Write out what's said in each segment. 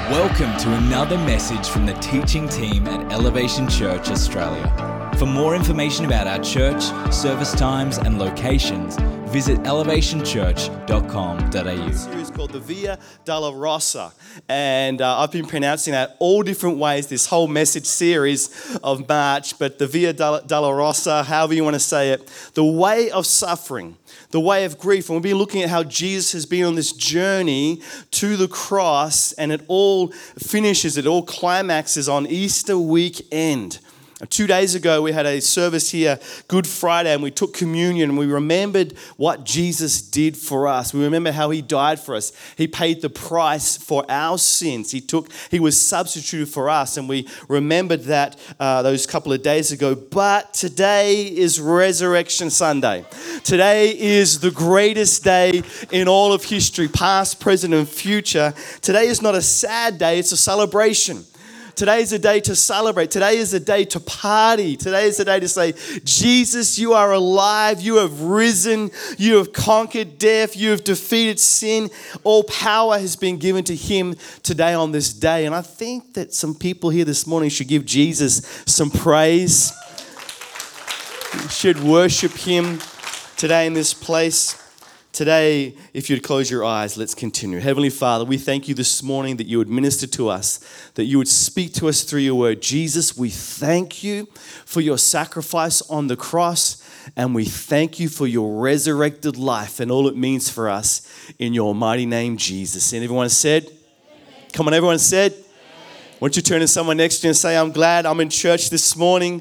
Welcome to another message from the teaching team at Elevation Church Australia. For more information about our church, service times and locations, visit elevationchurch.com.au. Series called the Via Dolorosa, and I've been pronouncing that all different ways this whole message series of March, but the Via Dolorosa, however you want to say it, the way of suffering, the way of grief. And we'll be looking at how Jesus has been on this journey to the cross, and it all climaxes on Easter weekend. 2 days ago, we had a service here, Good Friday, and we took communion, and we remembered what Jesus did for us. We remember how he died for us. He paid the price for our sins. He was substituted for us, and we remembered that those couple of days ago. But today is Resurrection Sunday. Today is the greatest day in all of history, past, present, and future. Today is not a sad day, it's a celebration. Today is a day to celebrate. Today is a day to party. Today is a day to say, Jesus, you are alive. You have risen. You have conquered death. You have defeated sin. All power has been given to him today on this day. And I think that some people here this morning should give Jesus some praise. You should worship him today in this place. Today, if you'd close your eyes, let's continue. Heavenly Father, we thank you this morning that you would minister to us, that you would speak to us through your word. Jesus, we thank you for your sacrifice on the cross, and we thank you for your resurrected life and all it means for us in your mighty name, Jesus. And everyone said, amen. Come on, everyone said, amen. Why don't you turn to someone next to you and say, I'm glad I'm in church this morning.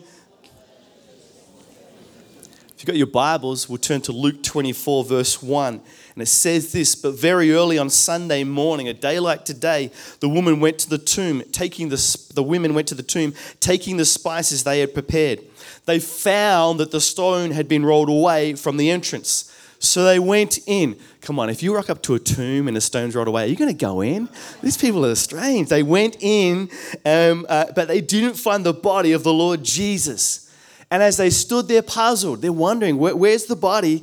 If you've got your Bibles, we'll turn to Luke 24, verse 1. And it says this, but very early on Sunday morning, a day like today, the women went to the tomb, taking the spices they had prepared. They found that the stone had been rolled away from the entrance. So they went in. Come on, if you rock up to a tomb and a stone's rolled away, are you going to go in? These people are strange. They went in, but they didn't find the body of the Lord Jesus. And as they stood there puzzled, they're wondering, where's the body?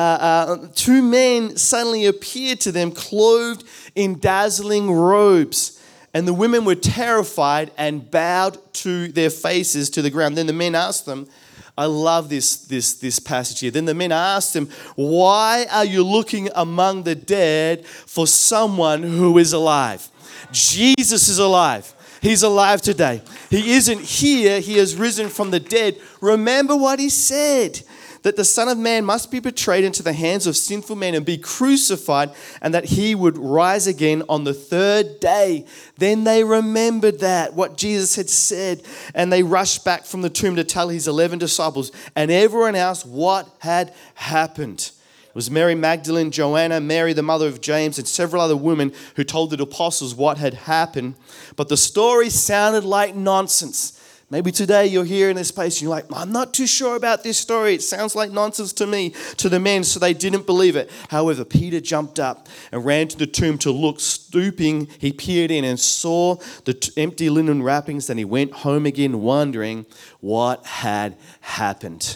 Two men suddenly appeared to them, clothed in dazzling robes. And the women were terrified and bowed to their faces to the ground. Then the men asked them, I love this passage here. Then the men asked him, why are you looking among the dead for someone who is alive? Jesus is alive. He's alive today. He isn't here. He has risen from the dead. Remember what he said, that the Son of Man must be betrayed into the hands of sinful men and be crucified, and that he would rise again on the third day. Then they remembered what Jesus had said, and they rushed back from the tomb to tell his 11 disciples and everyone else what had happened. It was Mary Magdalene, Joanna, Mary, the mother of James, and several other women who told the apostles what had happened. But the story sounded like nonsense. Maybe today you're here in this place and you're like, I'm not too sure about this story. It sounds like nonsense to me, to the men, so they didn't believe it. However, Peter jumped up and ran to the tomb to look. Stooping, he peered in and saw the empty linen wrappings. Then he went home again, wondering what had happened.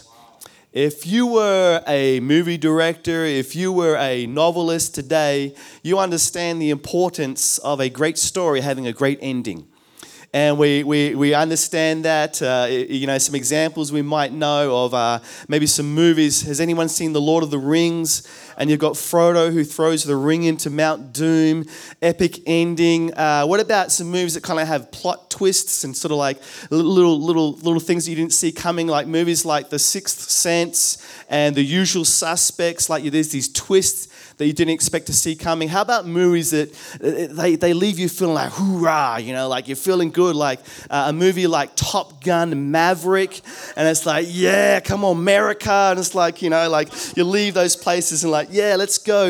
If you were a movie director, if you were a novelist today, you understand the importance of a great story having a great ending. And we understand that, some examples we might know of maybe some movies. Has anyone seen The Lord of the Rings? And you've got Frodo who throws the ring into Mount Doom, epic ending. What about some movies that kind of have plot twists and sort of like little things that you didn't see coming, like movies like The Sixth Sense and The Usual Suspects, like there's these twists that you didn't expect to see coming? How about movies that they leave you feeling like hoorah, like you're feeling good, like a movie like Top Gun Maverick, and it's like, yeah, come on, America, and it's like, like you leave those places and like, yeah, let's go.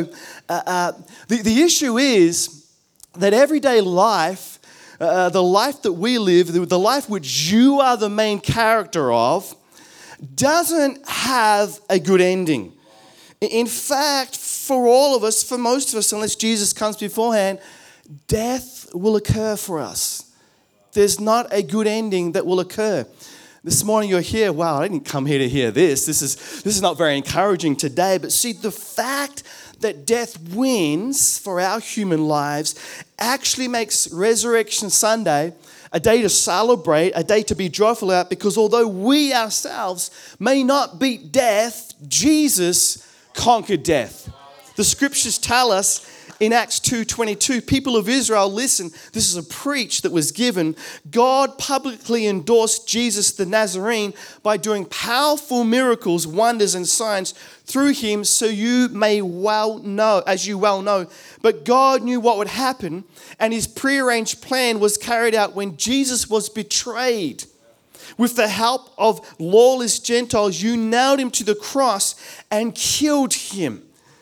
The issue is that everyday life, the life that we live, the life which you are the main character of, doesn't have a good ending. In fact, for all of us, for most of us, unless Jesus comes beforehand, death will occur for us. There's not a good ending that will occur. This morning you're here, wow, I didn't come here to hear this. This is not very encouraging today. But see, the fact that death wins for our human lives actually makes Resurrection Sunday a day to celebrate, a day to be joyful about, because although we ourselves may not beat death, Jesus conquered death. The scriptures tell us in Acts 2:22, people of Israel, listen, this is a preach that was given. God publicly endorsed Jesus the Nazarene by doing powerful miracles, wonders, and signs through him, so you may well know, as you well know. But God knew what would happen, and his prearranged plan was carried out when Jesus was betrayed. With the help of lawless Gentiles, you nailed him to the cross and killed him.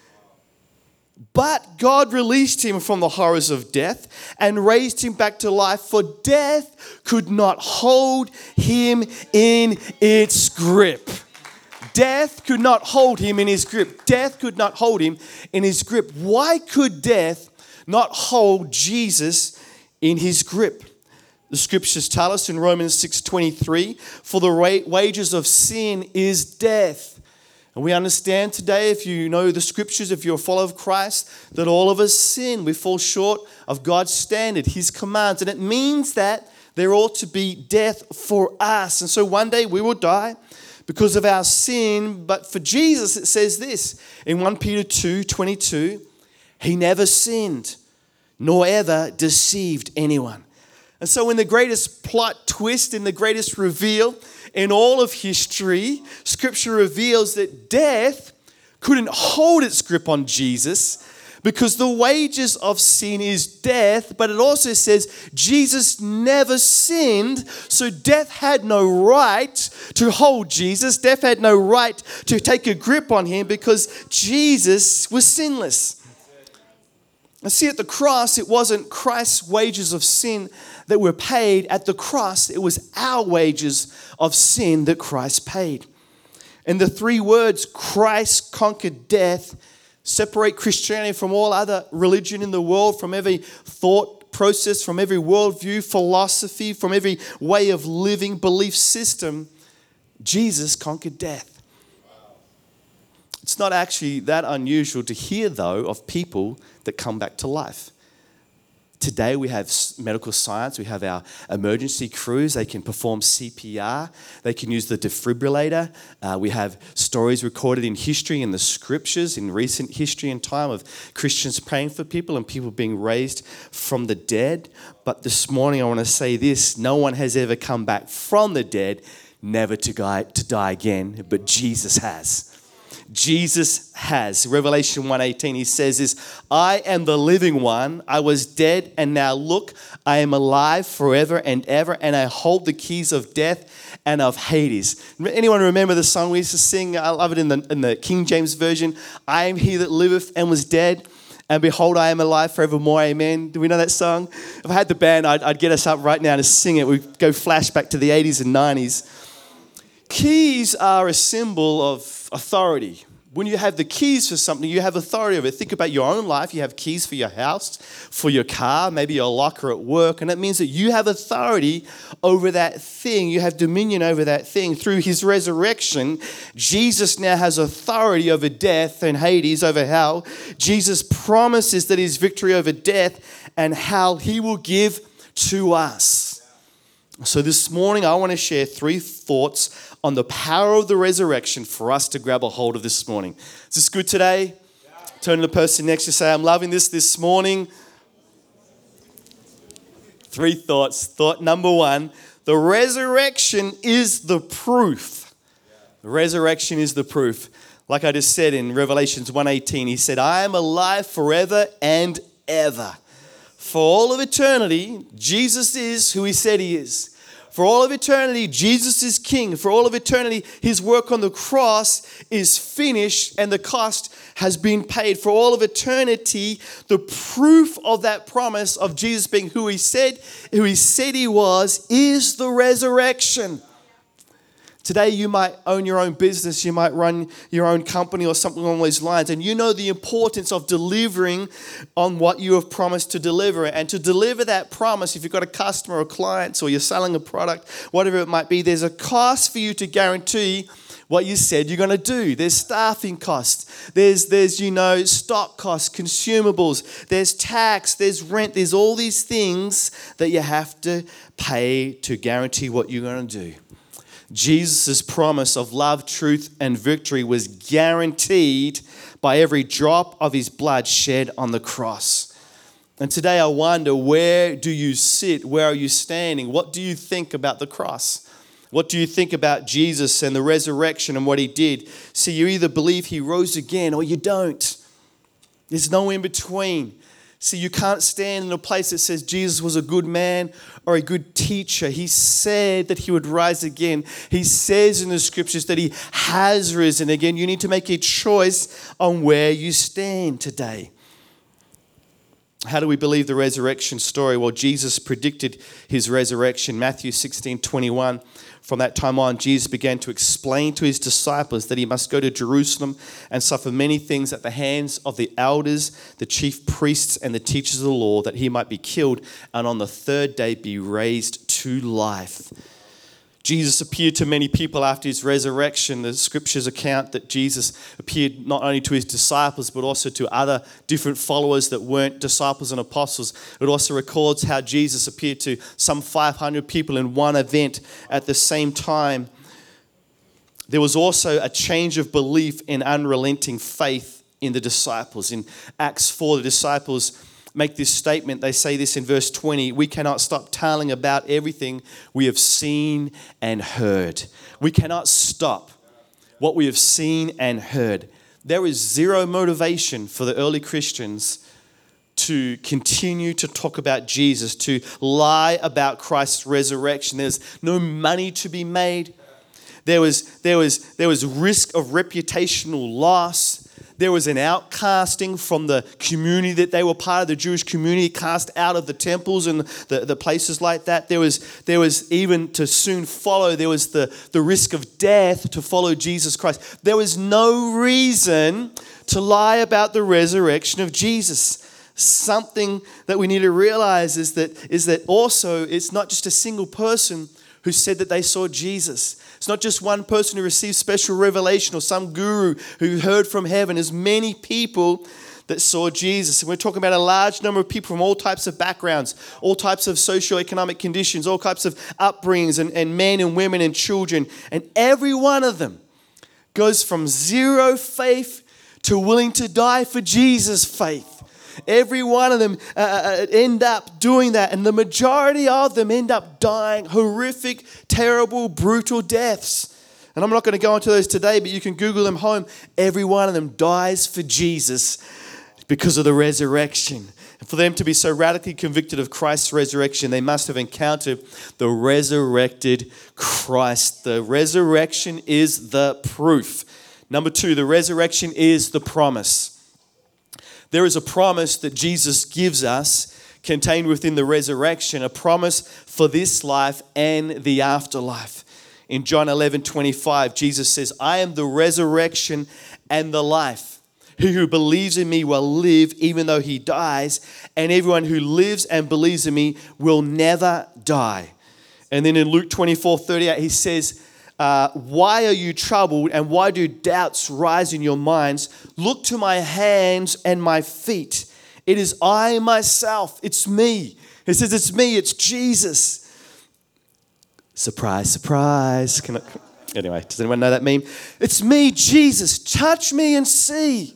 But God released him from the horrors of death and raised him back to life, for death could not hold him in its grip. Death could not hold him in his grip. Death could not hold him in his grip. Why could death not hold Jesus in his grip? The scriptures tell us in Romans 6:23, for the wages of sin is death. And we understand today, if you know the scriptures, if you're a follower of Christ, that all of us sin. We fall short of God's standard, his commands. And it means that there ought to be death for us. And so one day we will die because of our sin. But for Jesus, it says this in 1 Peter 2:22, he never sinned, nor ever deceived anyone. And so in the greatest plot twist, in the greatest reveal in all of history, Scripture reveals that death couldn't hold its grip on Jesus because the wages of sin is death, but it also says Jesus never sinned, so death had no right to hold Jesus. Death had no right to take a grip on him because Jesus was sinless. And see, at the cross, it wasn't Christ's wages of sin that were paid. At the cross, it was our wages of sin that Christ paid. And the three words, Christ conquered death, separate Christianity from all other religion in the world, from every thought process, from every worldview, philosophy, from every way of living, belief system. Jesus conquered death. It's not actually that unusual to hear, though, of people that come back to life. Today we have medical science, we have our emergency crews, they can perform CPR, they can use the defibrillator. We have stories recorded in history, in the scriptures, in recent history and time of Christians praying for people and people being raised from the dead. But this morning I want to say this, no one has ever come back from the dead, never to die again, but Jesus has. Jesus has. Revelation 1:18, he says this, I am the living one. I was dead, and now look, I am alive forever and ever, and I hold the keys of death and of Hades. Anyone remember the song we used to sing? I love it in the King James Version. I am he that liveth and was dead, and behold, I am alive forevermore. Amen. Do we know that song? If I had the band, I'd get us up right now to sing it. We'd go flashback to the 80s and 90s. Keys are a symbol of authority. When you have the keys for something, you have authority over it. Think about your own life. You have keys for your house, for your car, maybe your locker at work, and that means that you have authority over that thing. You have dominion over that thing. Through his resurrection, Jesus now has authority over death and Hades, over hell. Jesus promises that his victory over death and hell he will give to us. So this morning, I want to share 3 thoughts on the power of the resurrection for us to grab a hold of this morning. Is this good today? Yeah. Turn to the person next to you, say, I'm loving this morning. 3 thoughts. Thought number 1, the resurrection is the proof. The resurrection is the proof. Like I just said in Revelations 1:18, he said, I am alive forever and ever. For all of eternity, Jesus is who he said he is. For all of eternity, Jesus is king. For all of eternity, his work on the cross is finished and the cost has been paid. For all of eternity, the proof of that promise of Jesus being who he said he was, is the resurrection. Today you might own your own business, you might run your own company or something along those lines, and you know the importance of delivering on what you have promised to deliver. And to deliver that promise, if you've got a customer or clients or you're selling a product, whatever it might be, there's a cost for you to guarantee what you said you're going to do. There's staffing costs. There's stock costs, consumables. There's tax. There's rent. There's all these things that you have to pay to guarantee what you're going to do. Jesus' promise of love, truth, and victory was guaranteed by every drop of his blood shed on the cross. And today I wonder, where do you sit? Where are you standing? What do you think about the cross? What do you think about Jesus and the resurrection and what he did? See, you either believe he rose again or you don't. There's no in between. See, you can't stand in a place that says Jesus was a good man or a good teacher. He said that he would rise again. He says in the scriptures that he has risen again. You need to make a choice on where you stand today. How do we believe the resurrection story? Well, Jesus predicted his resurrection. Matthew 16:21. From that time on, Jesus began to explain to his disciples that he must go to Jerusalem and suffer many things at the hands of the elders, the chief priests, and the teachers of the law, that he might be killed and on the third day be raised to life. Jesus appeared to many people after his resurrection. The scriptures account that Jesus appeared not only to his disciples, but also to other different followers that weren't disciples and apostles. It also records how Jesus appeared to some 500 people in one event at the same time. There was also a change of belief and unrelenting faith in the disciples. In Acts 4, the disciples make this statement. They say this in verse 20, "We cannot stop telling about everything we have seen and heard." We cannot stop what we have seen and heard. There is zero motivation for the early Christians to continue to talk about Jesus, to lie about Christ's resurrection. There's no money to be made. There was risk of reputational loss. There was an outcasting from the community that they were part of, the Jewish community, cast out of the temples and the places like that. There was even to soon follow, there was the risk of death to follow Jesus Christ. There was no reason to lie about the resurrection of Jesus. Something that we need to realize is that also it's not just a single person who said that they saw Jesus. It's not just one person who received special revelation or some guru who heard from heaven. There's many people that saw Jesus. And we're talking about a large number of people from all types of backgrounds, all types of socioeconomic conditions, all types of upbringings, and men and women and children. And every one of them goes from zero faith to willing to die for Jesus' faith. Every one of them end up doing that, and the majority of them end up dying horrific, terrible, brutal deaths. And I'm not going to go into those today, but you can Google them home. Every one of them dies for Jesus because of the resurrection. And for them to be so radically convicted of Christ's resurrection, they must have encountered the resurrected Christ. The resurrection is the proof. Number 2, the resurrection is the promise. There is a promise that Jesus gives us contained within the resurrection, a promise for this life and the afterlife. In John 11:25, Jesus says, "I am the resurrection and the life. He who believes in me will live even though he dies, and everyone who lives and believes in me will never die." And then in Luke 24:38, he says, "Why are you troubled, and why do doubts rise in your minds? Look to my hands and my feet. It is I myself. It's me." He says, "It's me. It's Jesus." Surprise, surprise. Anyway, does anyone know that meme? It's me, Jesus. Touch me and see.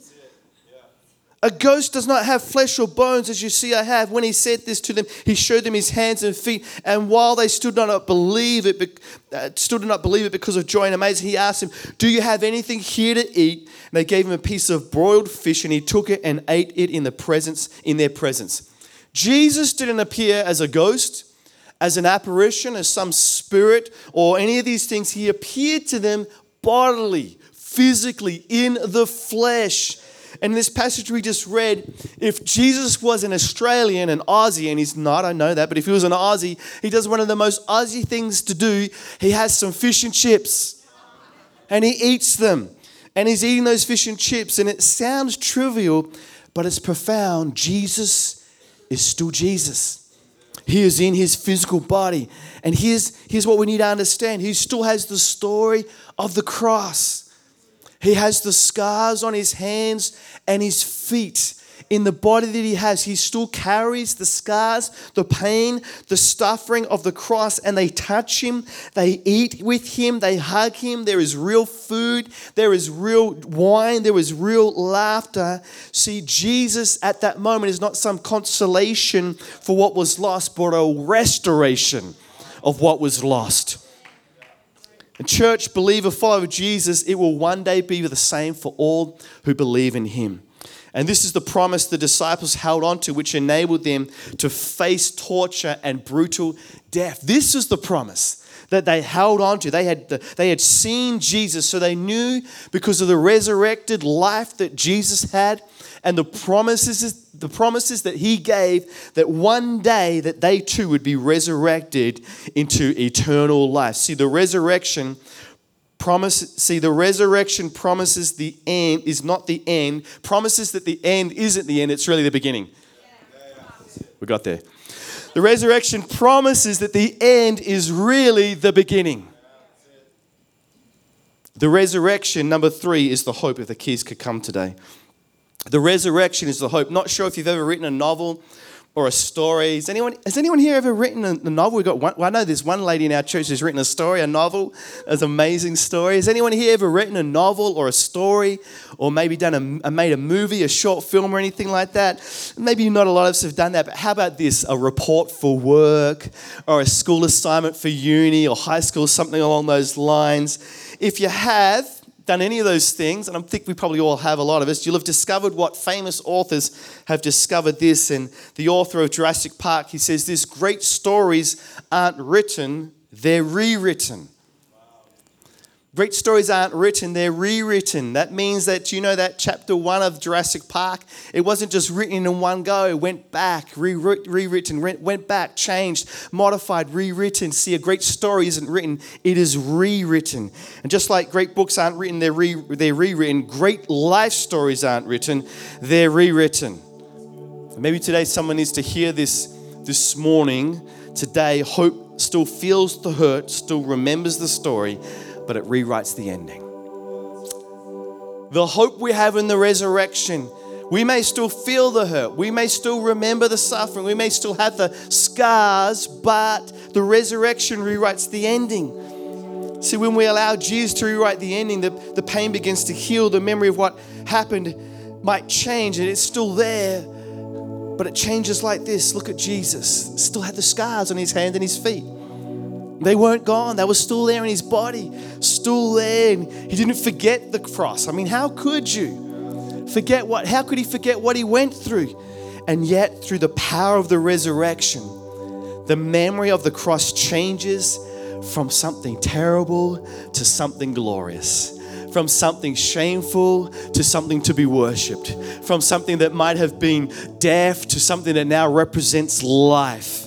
A ghost does not have flesh or bones as you see I have. When he said this to them, he showed them his hands and feet. And while they still did not believe it because of joy and amazement, he asked them, "Do you have anything here to eat?" And they gave him a piece of broiled fish, and he took it and ate it in their presence. Jesus didn't appear as a ghost, as an apparition, as some spirit, or any of these things. He appeared to them bodily, physically, in the flesh. And in this passage we just read, if Jesus was an Australian, an Aussie, and he's not, I know that, but if he was an Aussie, he does one of the most Aussie things to do. He has some fish and chips, and he eats them, and he's eating those fish and chips, and it sounds trivial, but it's profound. Jesus is still Jesus. He is in his physical body. And here's what we need to understand. He still has the story of the cross. He has the scars on his hands and his feet. In the body that he has, he still carries the scars, the pain, the suffering of the cross, and they touch him, they eat with him, they hug him. There is real food, there is real wine, there is real laughter. See, Jesus at that moment is not some consolation for what was lost, but a restoration of what was lost. And church, believer, follower of Jesus, it will one day be the same for all who believe in him. And this is the promise the disciples held on to, which enabled them to face torture and brutal death. This is the promise that they held on to. They had seen Jesus, so they knew because of the resurrected life that Jesus had and the promises that he gave, that one day that they too would be resurrected into eternal life. See, the resurrection promises the end is not the end. Promises that the end isn't the end, it's really the beginning. We got there. The resurrection promises that the end is really the beginning. The resurrection, number 3, is the hope, if the kids could come today. The resurrection is the hope. Not sure if you've ever written a novel or a story. Has anyone here ever written a novel? We got one. Well, I know there's one lady in our church who's written a story, a novel. It's an amazing story. Has anyone here ever written a novel or a story, or maybe made a movie, a short film, or anything like that? Maybe not a lot of us have done that, but how about this? A report for work, or a school assignment for uni or high school, something along those lines. If you have done any of those things, and I think we probably all have, a lot of us, you'll have discovered what famous authors have discovered this. And the author of Jurassic Park, he says this: great stories aren't written, they're rewritten. Great stories aren't written, they're rewritten. That means that, that chapter 1 of Jurassic Park, it wasn't just written in one go. It went back, rewritten, went back, changed, modified, rewritten. See, a great story isn't written, it is rewritten. And just like great books aren't written, they're rewritten. Great life stories aren't written, they're rewritten. Maybe today someone needs to hear this morning. Today, hope still feels the hurt, still remembers the story, but it rewrites the ending. The hope we have in the resurrection, we may still feel the hurt, we may still remember the suffering, we may still have the scars, but the resurrection rewrites the ending. See, when we allow Jesus to rewrite the ending, the pain begins to heal, the memory of what happened might change, and it's still there, but it changes like this. Look at Jesus, still had the scars on his hand and his feet. They weren't gone. They were still there in his body, still there. And he didn't forget the cross. I mean, how could you forget how could he forget what he went through? And yet, through the power of the resurrection, the memory of the cross changes from something terrible to something glorious. From something shameful to something to be worshipped. From something that might have been death to something that now represents life.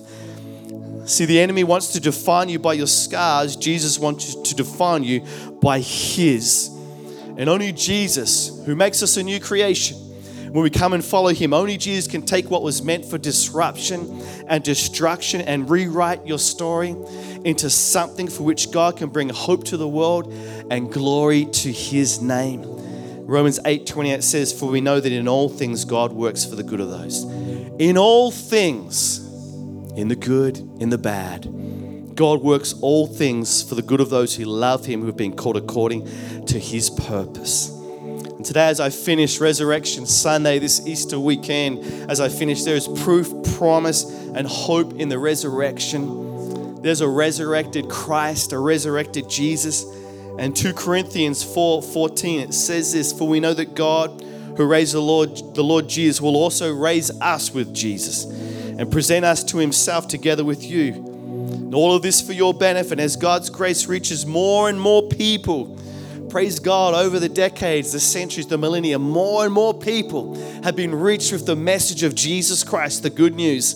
See, the enemy wants to define you by your scars. Jesus wants to define you by his. And only Jesus, who makes us a new creation, when we come and follow him, only Jesus can take what was meant for disruption and destruction and rewrite your story into something for which God can bring hope to the world and glory to his name. Romans 8:28 says, for we know that in all things God works for the good of those. In all things, in the good, in the bad, God works all things for the good of those who love him, who have been called according to his purpose. And today, as I finish Resurrection Sunday, this Easter weekend, as I finish, there is proof, promise, and hope in the resurrection. There's a resurrected Christ, a resurrected Jesus. And 2 Corinthians 4:14, it says this, for we know that God, who raised the Lord Jesus, will also raise us with Jesus and present us to himself together with you. And all of this for your benefit as God's grace reaches more and more people. Praise God, over the decades, the centuries, the millennia, more and more people have been reached with the message of Jesus Christ, the good news.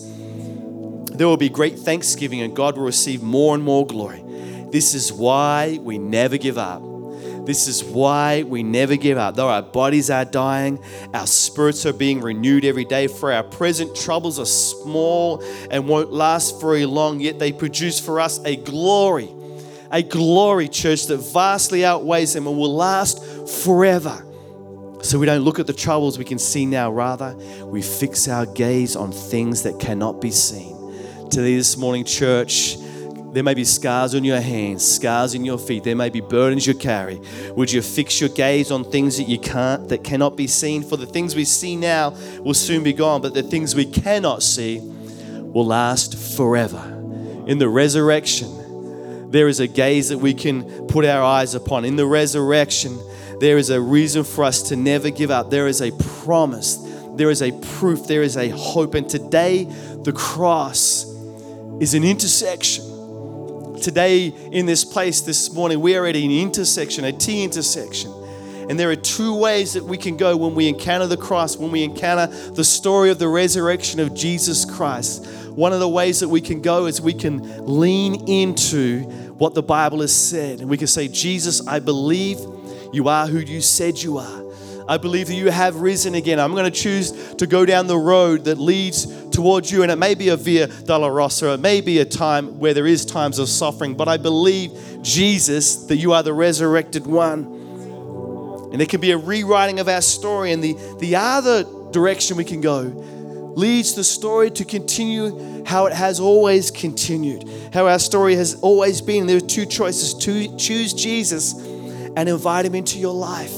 There will be great thanksgiving and God will receive more and more glory. This is why we never give up. This is why we never give up. Though our bodies are dying, our spirits are being renewed every day. For our present troubles are small and won't last very long, yet they produce for us a glory, church, that vastly outweighs them and will last forever. So we don't look at the troubles we can see now. Rather, we fix our gaze on things that cannot be seen. Today, this morning, church, there may be scars on your hands, scars in your feet. There may be burdens you carry. Would you fix your gaze on things that cannot be seen? For the things we see now will soon be gone, but the things we cannot see will last forever. In the resurrection, there is a gaze that we can put our eyes upon. In the resurrection, there is a reason for us to never give up. There is a promise. There is a proof. There is a hope. And today, the cross is an intersection. Today, in this place this morning, we are at an intersection, a T intersection. And there are two ways that we can go when we encounter the cross, when we encounter the story of the resurrection of Jesus Christ. One of the ways that we can go is we can lean into what the Bible has said. And we can say, Jesus, I believe you are who you said you are. I believe that you have risen again. I'm going to choose to go down the road that leads towards you. And it may be a Via Dolorosa. It may be a time where there is times of suffering. But I believe, Jesus, that you are the resurrected one. And there can be a rewriting of our story. And the other direction we can go leads the story to continue how it has always continued. How our story has always been. There are two choices. Choose Jesus and invite him into your life.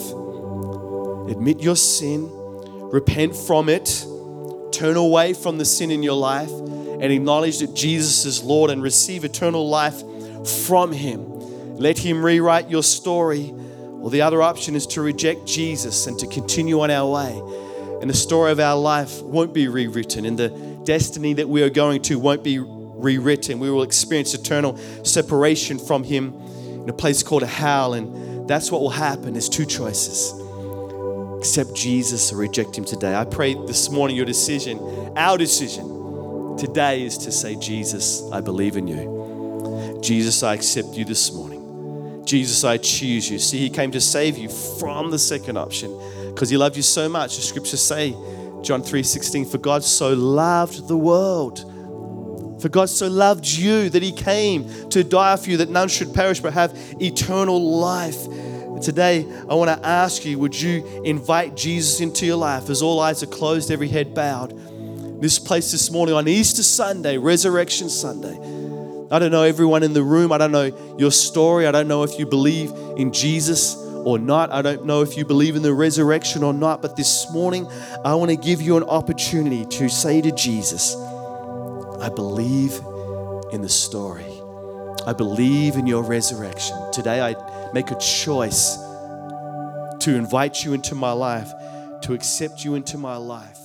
Admit your sin, repent from it, turn away from the sin in your life, and acknowledge that Jesus is Lord and receive eternal life from him. Let him rewrite your story. Or the other option is to reject Jesus and to continue on our way. And the story of our life won't be rewritten, and the destiny that we are going to won't be rewritten. We will experience eternal separation from him in a place called hell, and that's what will happen. There's two choices. Accept Jesus or reject him today. I pray this morning your decision, our decision today, is to say, Jesus, I believe in you. Jesus, I accept you this morning. Jesus, I choose you. See, he came to save you from the second option because he loved you so much. The scriptures say, John 3:16, for God so loved the world. For God so loved you that he came to die for you, that none should perish but have eternal life. Today, I want to ask you, would you invite Jesus into your life as all eyes are closed, every head bowed? This place this morning on Easter Sunday, Resurrection Sunday. I don't know everyone in the room. I don't know your story. I don't know if you believe in Jesus or not. I don't know if you believe in the resurrection or not. But this morning, I want to give you an opportunity to say to Jesus, I believe in the story. I believe in your resurrection. Today, I make a choice to invite you into my life, to accept you into my life.